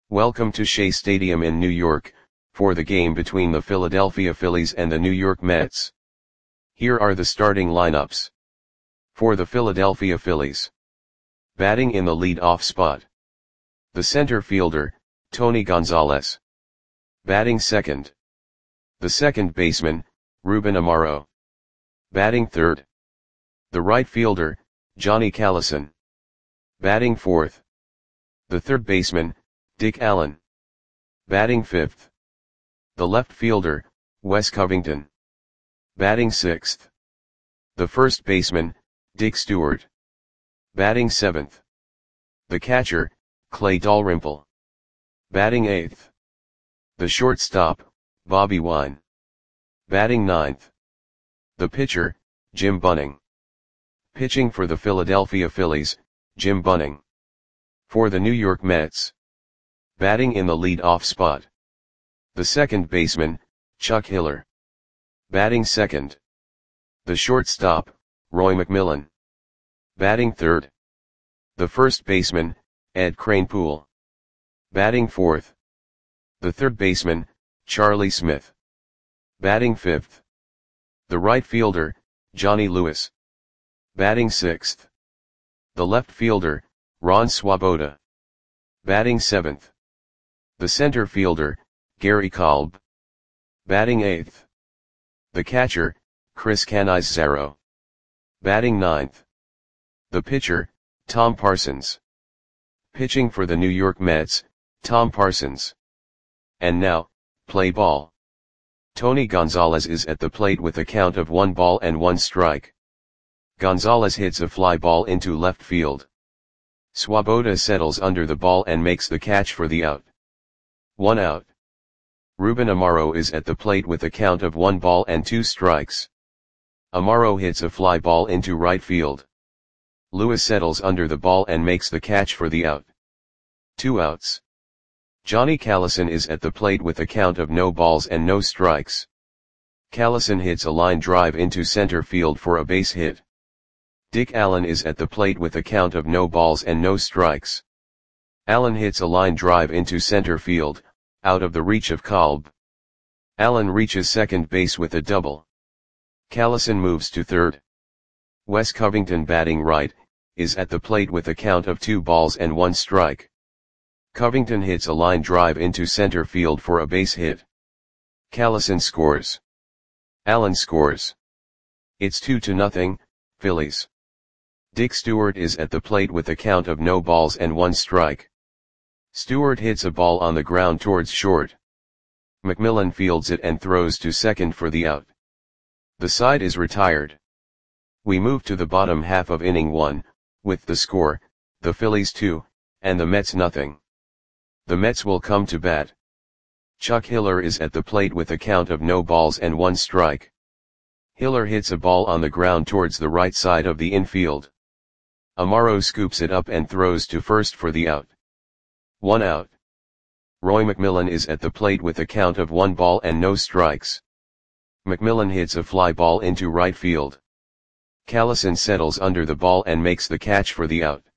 Welcome to Shea Stadium in New York, for the game between the Philadelphia Phillies and the New York Mets. Here are the starting lineups. For the Philadelphia Phillies. Batting in the lead-off spot. The center fielder, Tony Gonzalez. Batting second. The second baseman, Ruben Amaro. Batting third. The right fielder, Johnny Callison. Batting fourth. The third baseman, Dick Allen. Batting fifth. The left fielder, Wes Covington. Batting sixth. The first baseman, Dick Stewart. Batting seventh. The catcher, Clay Dalrymple. Batting eighth. The shortstop, Bobby Wine. Batting ninth. The pitcher, Jim Bunning. Pitching for the Philadelphia Phillies, Jim Bunning. For the New York Mets. Batting in the lead-off spot. The second baseman, Chuck Hiller. Batting second. The shortstop, Roy McMillan. Batting third. The first baseman, Ed Kranepool. Batting fourth. The third baseman, Charlie Smith. Batting fifth. The right fielder, Johnny Lewis. Batting sixth. The left fielder, Ron Swoboda. Batting seventh. The center fielder, Gary Kolb. Batting eighth. The catcher, Chris Cannizzaro. Batting ninth. The pitcher, Tom Parsons. Pitching for the New York Mets, Tom Parsons. And now, play ball. Tony Gonzalez is at the plate with a count of 1 strike. Gonzalez hits a fly ball into left field. Swoboda settles under the ball and makes the catch for the out. 1 out. Ruben Amaro is at the plate with a count of 1 strikes. Amaro hits a fly ball into right field. Lewis settles under the ball and makes the catch for the out. 2 outs. Johnny Callison is at the plate with a count of no strikes. Callison hits a line drive into center field for a base hit. Dick Allen is at the plate with a count of no strikes. Allen hits a line drive into center field, out of the reach of Kolb. Allen reaches second base with a double. Callison moves to third. Wes Covington, batting right, is at the plate with a count of 2 strikes. Covington hits a line drive into center field for a base hit. Callison scores. Allen scores. It's 2-0, Phillies. Dick Stewart is at the plate with a count of no balls and 1 strike. Stewart hits a ball on the ground towards short. McMillan fields it and throws to second for the out. The side is retired. We move to the bottom half of inning 1, with the score, the Phillies 2, and the Mets nothing. The Mets will come to bat. Chuck Hiller is at the plate with a count of no balls and 1 strike. Hiller hits a ball on the ground towards the right side of the infield. Amaro scoops it up and throws to first for the out. 1 out. Roy McMillan is at the plate with a count of 1 strikes. McMillan hits a fly ball into right field. Callison settles under the ball and makes the catch for the out.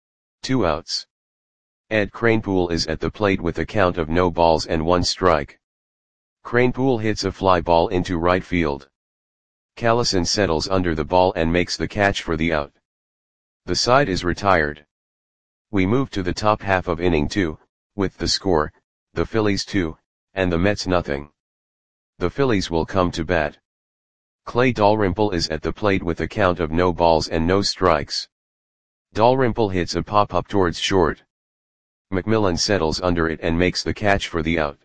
2 outs. Ed Kranepool is at the plate with a count of no balls and 1 strike. Kranepool hits a fly ball into right field. Callison settles under the ball and makes the catch for the out. The side is retired. We move to the top half of inning 2, with the score, the Phillies 2, and the Mets nothing. The Phillies will come to bat. Clay Dalrymple is at the plate with a count of no balls and no strikes. Dalrymple hits a pop-up towards short. McMillan settles under it and makes the catch for the out.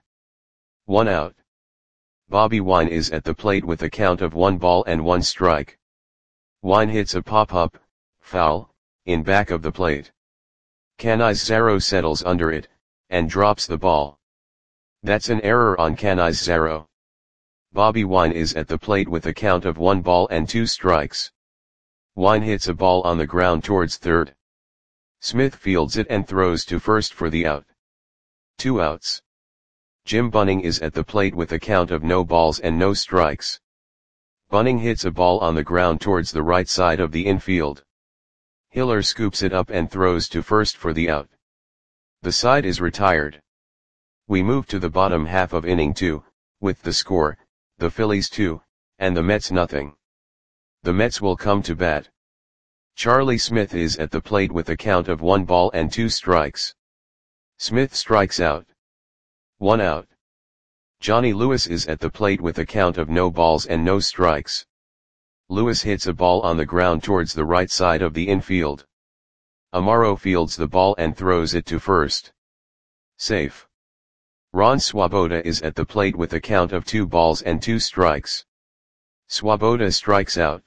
1 out. Bobby Wine is at the plate with a count of 1 strike. Wine hits a pop-up, foul, in back of the plate. Cannizzaro settles under it, and drops the ball. That's an error on Cannizzaro. Bobby Wine is at the plate with a count of 1 strikes. Wine hits a ball on the ground towards third. Smith fields it and throws to first for the out. 2 outs. Jim Bunning is at the plate with a count of no balls and no strikes. Bunning hits a ball on the ground towards the right side of the infield. Hiller scoops it up and throws to first for the out. The side is retired. We move to the bottom half of inning 2, with the score, the Phillies 2, and the Mets nothing. The Mets will come to bat. Charlie Smith is at the plate with a count of 1 ball and 2 strikes. Smith strikes out. 1 out. Johnny Lewis is at the plate with a count of no balls and no strikes. Lewis hits a ball on the ground towards the right side of the infield. Amaro fields the ball and throws it to first. Safe. Ron Swoboda is at the plate with a count of 2 balls and 2 strikes. Swoboda strikes out.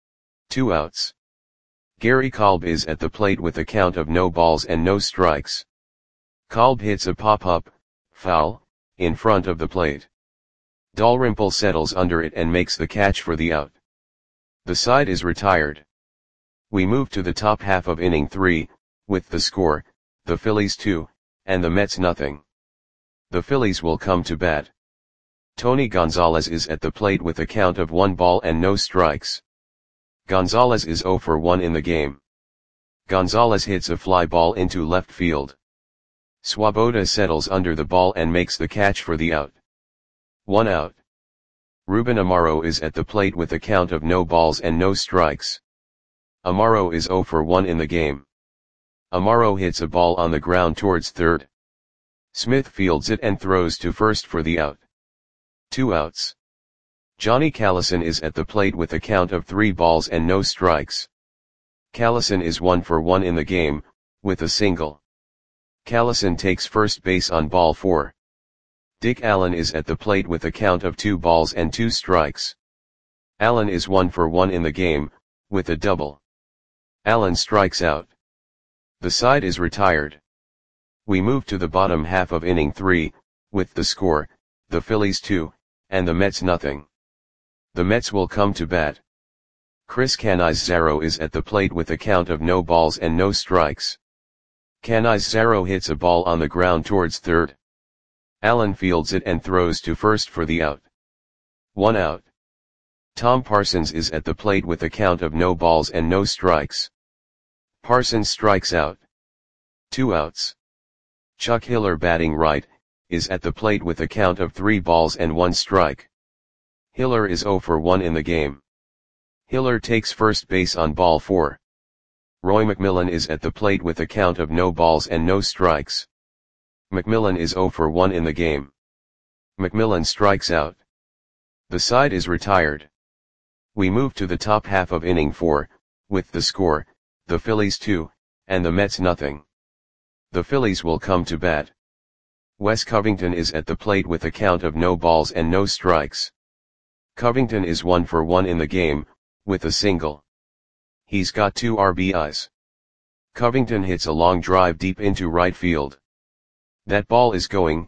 2 outs. Gary Kolb is at the plate with a count of no balls and no strikes. Kolb hits a pop-up, foul, in front of the plate. Dalrymple settles under it and makes the catch for the out. The side is retired. We move to the top half of inning 3, with the score, the Phillies 2, and the Mets nothing. The Phillies will come to bat. Tony Gonzalez is at the plate with a count of 1 ball and no strikes. Gonzalez is 0 for 1 in the game. Gonzalez hits a fly ball into left field. Swoboda settles under the ball and makes the catch for the out. 1 out. Ruben Amaro is at the plate with a count of no balls and no strikes. Amaro is 0 for 1 in the game. Amaro hits a ball on the ground towards third. Smith fields it and throws to first for the out. 2 outs. Johnny Callison is at the plate with a count of 3 balls and no strikes. Callison is 1 for 1 in the game, with a single. Callison takes first base on ball 4. Dick Allen is at the plate with a count of 2 balls and 2 strikes. Allen is 1 for 1 in the game, with a double. Allen strikes out. The side is retired. We move to the bottom half of inning 3, with the score, the Phillies 2, and the Mets nothing. The Mets will come to bat. Chris Canizaro is at the plate with a count of no balls and no strikes. Canizaro hits a ball on the ground towards third. Allen fields it and throws to first for the out. 1 out. Tom Parsons is at the plate with a count of no balls and no strikes. Parsons strikes out. 2 outs. Chuck Hiller, batting right, is at the plate with a count of 3 balls and 1 strike. Hiller is 0 for 1 in the game. Hiller takes first base on ball 4. Roy McMillan is at the plate with a count of no balls and no strikes. McMillan is 0 for 1 in the game. McMillan strikes out. The side is retired. We move to the top half of inning 4, with the score, the Phillies 2, and the Mets nothing. The Phillies will come to bat. Wes Covington is at the plate with a count of no balls and no strikes. Covington is 1 for 1 in the game, with a single. He's got 2 RBIs. Covington hits a long drive deep into right field. That ball is gone.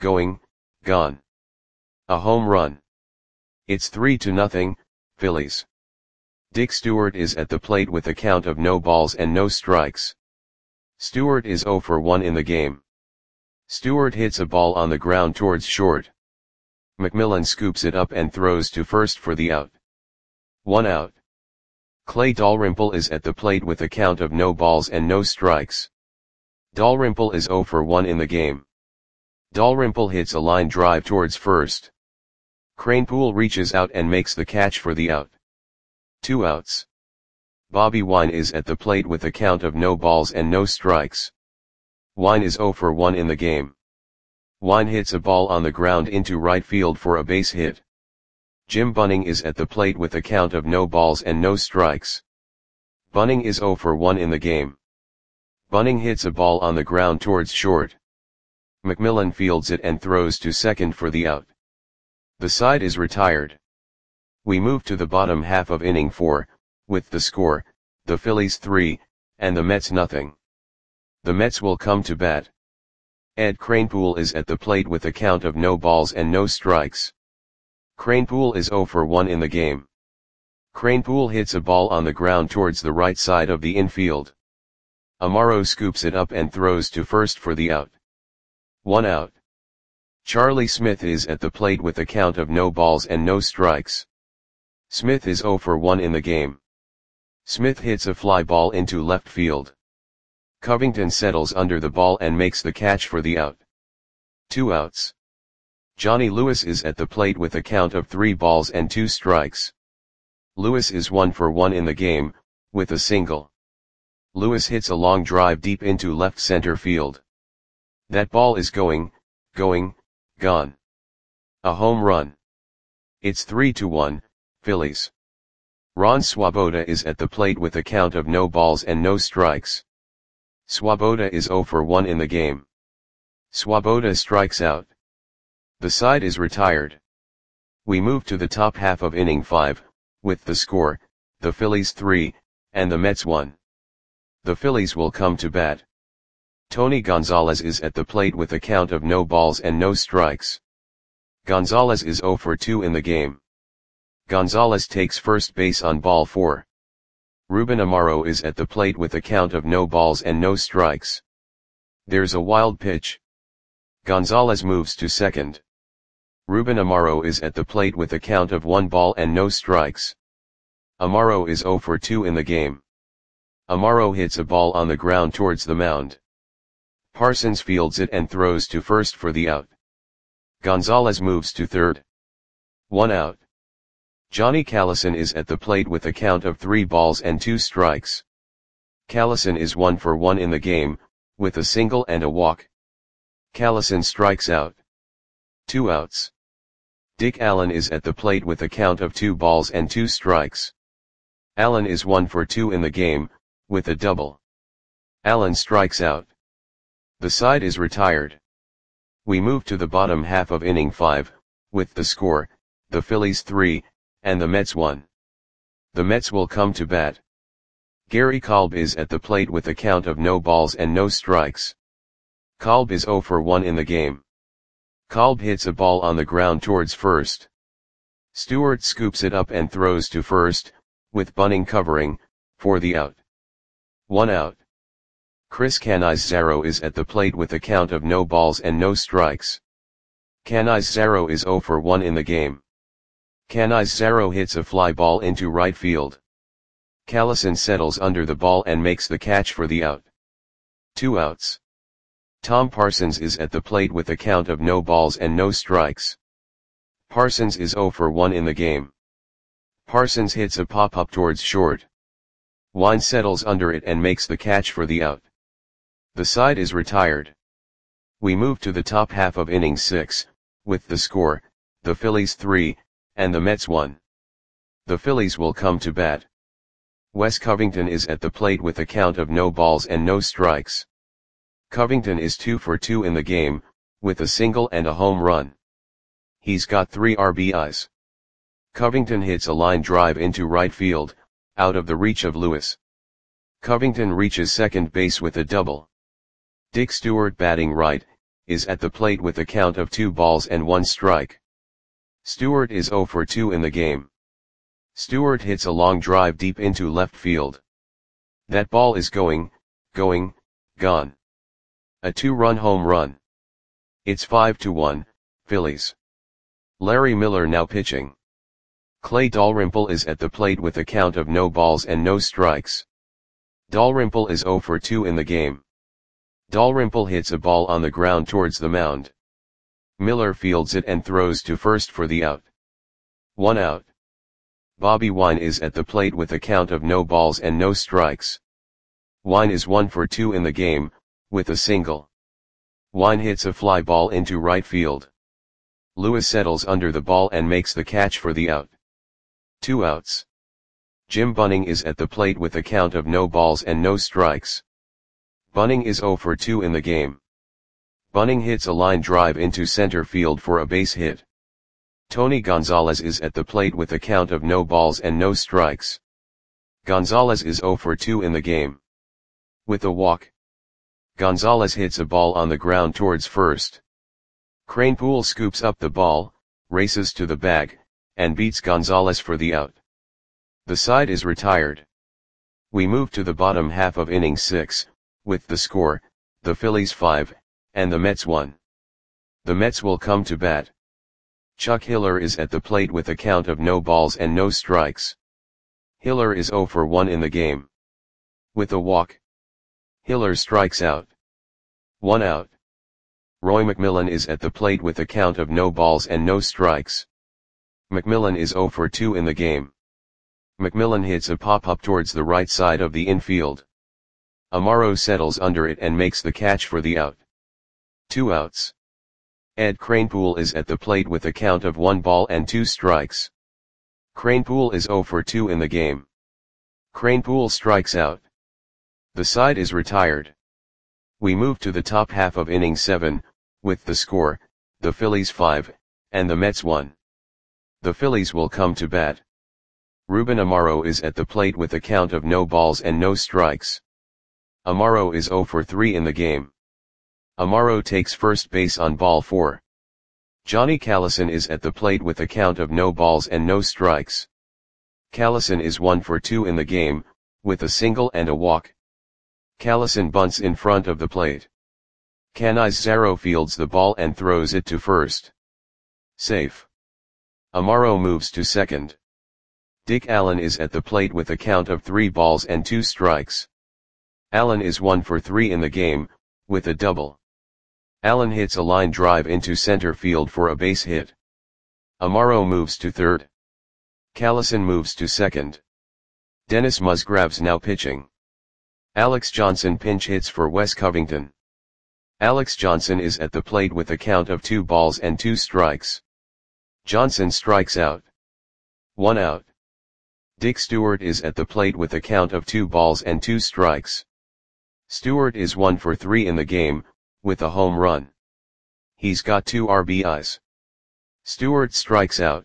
A home run. It's 3-0, Phillies. Dick Stewart is at the plate with a count of no balls and no strikes. Stewart is 0 for 1 in the game. Stewart hits a ball on the ground towards short. McMillan scoops it up and throws to first for the out. 1 out. Clay Dalrymple is at the plate with a count of no balls and no strikes. Dalrymple is 0 for 1 in the game. Dalrymple hits a line drive towards first. Kranepool reaches out and makes the catch for the out. 2 outs. Bobby Wine is at the plate with a count of no balls and no strikes. Wine is 0 for 1 in the game. Wine hits a ball on the ground into right field for a base hit. Jim Bunning is at the plate with a count of no balls and no strikes. Bunning is 0 for 1 in the game. Bunning hits a ball on the ground towards short. McMillan fields it and throws to second for the out. The side is retired. We move to the bottom half of inning 4, with the score, the Phillies 3, and the Mets nothing. The Mets will come to bat. Ed Kranepool is at the plate with a count of no balls and no strikes. Kranepool is 0 for 1 in the game. Kranepool hits a ball on the ground towards the right side of the infield. Amaro scoops it up and throws to first for the out. 1 out. Charlie Smith is at the plate with a count of no balls and no strikes. Smith is 0 for 1 in the game. Smith hits a fly ball into left field. Covington settles under the ball and makes the catch for the out. 2 outs. Johnny Lewis is at the plate with a count of 3 balls and 2 strikes. Lewis is 1 for 1 in the game, with a single. Lewis hits a long drive deep into left center field. That ball is going, gone. A home run. It's 3-1, Phillies. Ron Swoboda is at the plate with a count of no balls and no strikes. Swoboda is 0 for 1 in the game. Swoboda strikes out. The side is retired. We move to the top half of inning 5, with the score, the Phillies 3, and the Mets 1. The Phillies will come to bat. Tony Gonzalez is at the plate with a count of no balls and no strikes. Gonzalez is 0 for 2 in the game. Gonzalez takes first base on ball 4. Ruben Amaro is at the plate with a count of no balls and no strikes. There's a wild pitch. Gonzalez moves to second. Ruben Amaro is at the plate with a count of 1 ball and no strikes. Amaro is 0 for 2 in the game. Amaro hits a ball on the ground towards the mound. Parsons fields it and throws to first for the out. Gonzalez moves to third. 1 out. Johnny Callison is at the plate with a count of 3 balls and 2 strikes. Callison is 1 for 1 in the game, with a single and a walk. Callison strikes out. 2 outs. Dick Allen is at the plate with a count of 2 balls and 2 strikes. Allen is 1 for 2 in the game, with a double. Allen strikes out. The side is retired. We move to the bottom half of inning 5, with the score, the Phillies 3, and the Mets 1. The Mets will come to bat. Gary Kolb is at the plate with a count of no balls and no strikes. Kolb is 0 for 1 in the game. Kolb hits a ball on the ground towards first. Stewart scoops it up and throws to first, with Bunning covering, for the out. 1 out. Chris Canizaro is at the plate with a count of no balls and no strikes. Canizaro is 0 for 1 in the game. Canizaro hits a fly ball into right field. Callison settles under the ball and makes the catch for the out. 2 outs. Tom Parsons is at the plate with a count of no balls and no strikes. Parsons is 0 for 1 in the game. Parsons hits a pop-up towards short. Wine settles under it and makes the catch for the out. The side is retired. We move to the top half of inning 6, with the score, the Phillies 3, and the Mets 1. The Phillies will come to bat. Wes Covington is at the plate with a count of no balls and no strikes. Covington is 2 for 2 in the game, with a single and a home run. He's got 3 RBIs. Covington hits a line drive into right field, out of the reach of Lewis. Covington reaches second base with a double. Dick Stewart, batting right, is at the plate with a count of 2 balls and 1 strike. Stewart is 0 for 2 in the game. Stewart hits a long drive deep into left field. That ball is going, gone. A 2-run home run. It's 5-1, Phillies. Larry Miller now pitching. Clay Dalrymple is at the plate with a count of no balls and no strikes. Dalrymple is 0 for 2 in the game. Dalrymple hits a ball on the ground towards the mound. Miller fields it and throws to first for the out. 1 out. Bobby Wine is at the plate with a count of no balls and no strikes. Wine is 1 for 2 in the game, with a single. Wine hits a fly ball into right field. Lewis settles under the ball and makes the catch for the out. 2 outs. Jim Bunning is at the plate with a count of no balls and no strikes. Bunning is 0 for 2 in the game. Bunning hits a line drive into center field for a base hit. Tony Gonzalez is at the plate with a count of no balls and no strikes. Gonzalez is 0 for 2 in the game. With a walk. Gonzalez hits a ball on the ground towards first. Kranepool scoops up the ball, races to the bag, and beats Gonzalez for the out. The side is retired. We move to the bottom half of inning 6, with the score, the Phillies 5, and the Mets 1. The Mets will come to bat. Chuck Hiller is at the plate with a count of no balls and no strikes. Hiller is 0 for 1 in the game. With a walk. Hiller strikes out. 1 out. Roy McMillan is at the plate with a count of no balls and no strikes. McMillan is 0 for 2 in the game. McMillan hits a pop-up towards the right side of the infield. Amaro settles under it and makes the catch for the out. 2 outs. Ed Kranepool is at the plate with a count of 1 ball and 2 strikes. Kranepool is 0 for 2 in the game. Kranepool strikes out. The side is retired. We move to the top half of inning 7, with the score, the Phillies 5, and the Mets 1. The Phillies will come to bat. Ruben Amaro is at the plate with a count of no balls and no strikes. Amaro is 0 for 3 in the game. Amaro takes first base on ball 4. Johnny Callison is at the plate with a count of no balls and no strikes. Callison is 1 for 2 in the game, with a single and a walk. Callison bunts in front of the plate. Canizaro fields the ball and throws it to first. Safe. Amaro moves to second. Dick Allen is at the plate with a count of 3 balls and 2 strikes. Allen is 1 for 3 in the game, with a double. Allen hits a line drive into center field for a base hit. Amaro moves to third. Callison moves to second. Dennis Musgraves now pitching. Alex Johnson pinch hits for Wes Covington. Alex Johnson is at the plate with a count of 2 balls and 2 strikes. Johnson strikes out. 1 out. Dick Stewart is at the plate with a count of 2 balls and 2 strikes. Stewart is 1 for 3 in the game, with a home run. He's got 2 RBIs. Stewart strikes out.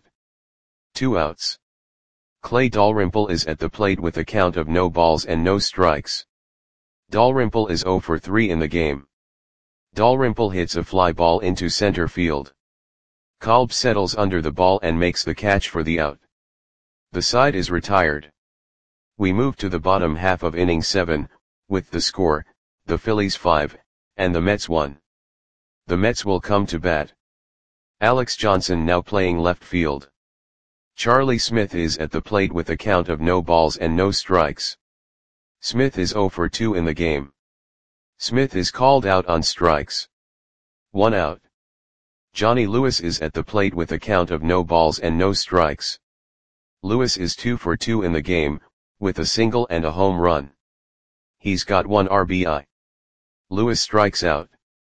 2 outs. Clay Dalrymple is at the plate with a count of no balls and no strikes. Dalrymple is 0 for 3 in the game. Dalrymple hits a fly ball into center field. Kolb settles under the ball and makes the catch for the out. The side is retired. We move to the bottom half of inning 7, with the score, the Phillies 5, and the Mets 1. The Mets will come to bat. Alex Johnson now playing left field. Charlie Smith is at the plate with a count of no balls and no strikes. Smith is 0 for 2 in the game. Smith is called out on strikes. 1 out. Johnny Lewis is at the plate with a count of no balls and no strikes. Lewis is 2 for 2 in the game, with a single and a home run. He's got 1 RBI. Lewis strikes out.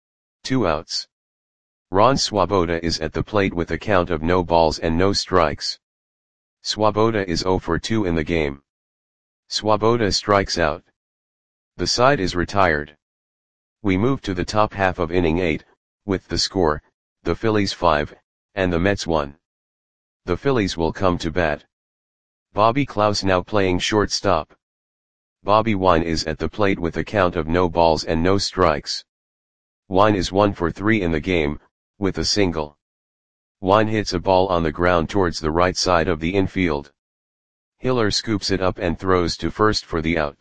2 outs. Ron Swoboda is at the plate with a count of no balls and no strikes. Swoboda is 0 for 2 in the game. Swoboda strikes out. The side is retired. We move to the top half of inning 8, with the score, the Phillies 5, and the Mets 1. The Phillies will come to bat. Bobby Klaus now playing shortstop. Bobby Wine is at the plate with a count of no balls and no strikes. Wine is 1 for 3 in the game, with a single. Wine hits a ball on the ground towards the right side of the infield. Hiller scoops it up and throws to first for the out.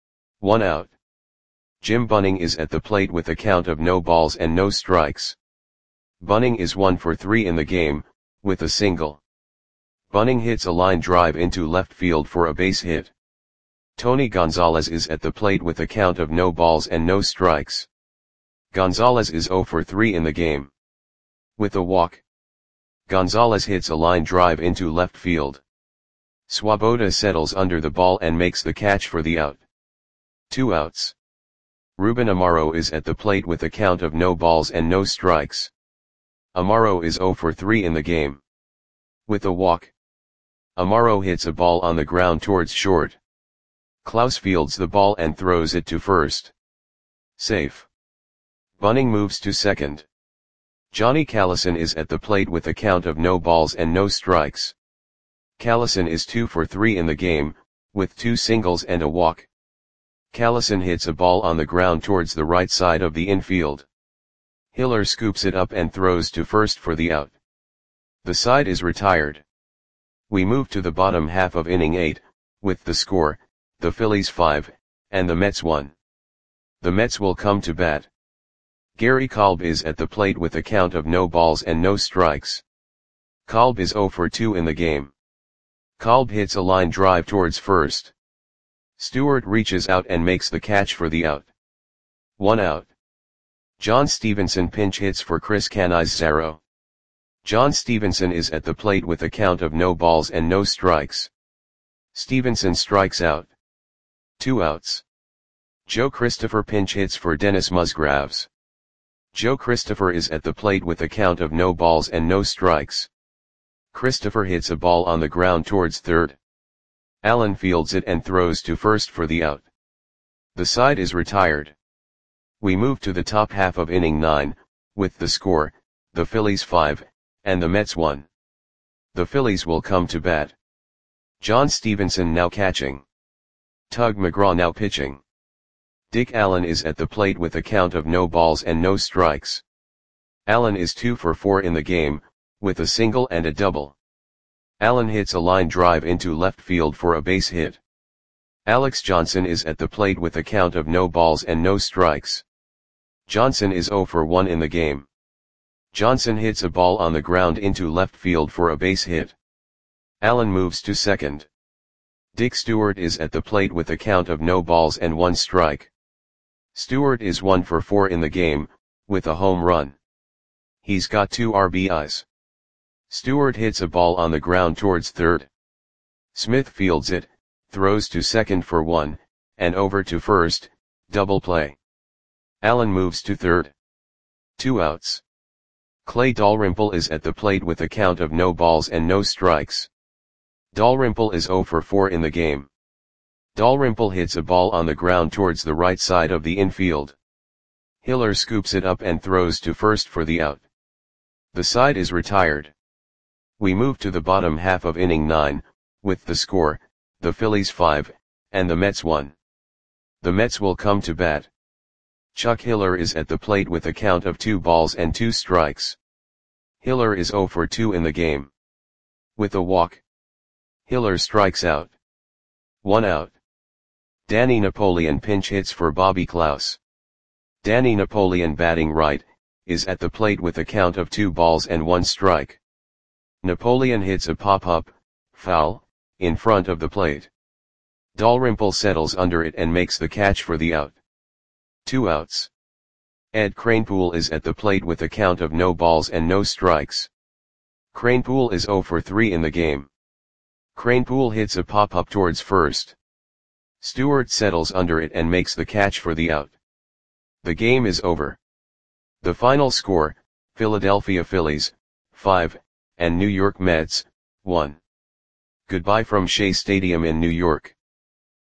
1 out. Jim Bunning is at the plate with a count of no balls and no strikes. Bunning is 1 for 3 in the game, with a single. Bunning hits a line drive into left field for a base hit. Tony Gonzalez is at the plate with a count of no balls and no strikes. Gonzalez is 0 for 3 in the game. With a walk. Gonzalez hits a line drive into left field. Swoboda settles under the ball and makes the catch for the out. 2 outs. Ruben Amaro is at the plate with a count of no balls and no strikes. Amaro is 0 for 3 in the game. With a walk. Amaro hits a ball on the ground towards short. Klaus fields the ball and throws it to first. Safe. Bunning moves to second. Johnny Callison is at the plate with a count of no balls and no strikes. Callison is 2 for 3 in the game, with 2 singles and a walk. Callison hits a ball on the ground towards the right side of the infield. Hiller scoops it up and throws to first for the out. The side is retired. We move to the bottom half of inning 8, with the score, the Phillies 5, and the Mets 1. The Mets will come to bat. Gary Kolb is at the plate with a count of no balls and no strikes. Kolb is 0 for 2 in the game. Kolb hits a line drive towards first. Stewart reaches out and makes the catch for the out. 1 out. John Stevenson pinch hits for Chris Cannizzaro. John Stevenson is at the plate with a count of no balls and no strikes. Stevenson strikes out. 2 outs. Joe Christopher pinch hits for Dennis Musgraves. Joe Christopher is at the plate with a count of no balls and no strikes. Christopher hits a ball on the ground towards third. Allen fields it and throws to first for the out. The side is retired. We move to the top half of inning 9, with the score, the Phillies 5, and the Mets 1. The Phillies will come to bat. John Stevenson now catching. Tug McGraw now pitching. Dick Allen is at the plate with a count of no balls and no strikes. Allen is 2 for 4 in the game, with a single and a double. Allen hits a line drive into left field for a base hit. Alex Johnson is at the plate with a count of no balls and no strikes. Johnson is 0 for 1 in the game. Johnson hits a ball on the ground into left field for a base hit. Allen moves to second. Dick Stewart is at the plate with a count of no balls and 1 strike. Stewart is 1 for 4 in the game, with a home run. He's got 2 RBIs. Stewart hits a ball on the ground towards third. Smith fields it, throws to second for 1, and over to first, double play. Allen moves to third. 2 outs. Clay Dalrymple is at the plate with a count of no balls and no strikes. Dalrymple is 0 for 4 in the game. Dalrymple hits a ball on the ground towards the right side of the infield. Hiller scoops it up and throws to first for the out. The side is retired. We move to the bottom half of inning 9, with the score, the Phillies 5, and the Mets 1. The Mets will come to bat. Chuck Hiller is at the plate with a count of 2 balls and 2 strikes. Hiller is 0 for 2 in the game. With a walk, Hiller strikes out. 1 out. Danny Napoleon pinch hits for Bobby Klaus. Danny Napoleon batting right, is at the plate with a count of 2 balls and 1 strike. Napoleon hits a pop-up, foul, in front of the plate. Dalrymple settles under it and makes the catch for the out. 2 outs. Ed Kranepool is at the plate with a count of no balls and no strikes. Kranepool is 0 for 3 in the game. Kranepool hits a pop-up towards first. Stewart settles under it and makes the catch for the out. The game is over. The final score, Philadelphia Phillies, 5, and New York Mets, 1. Goodbye from Shea Stadium in New York.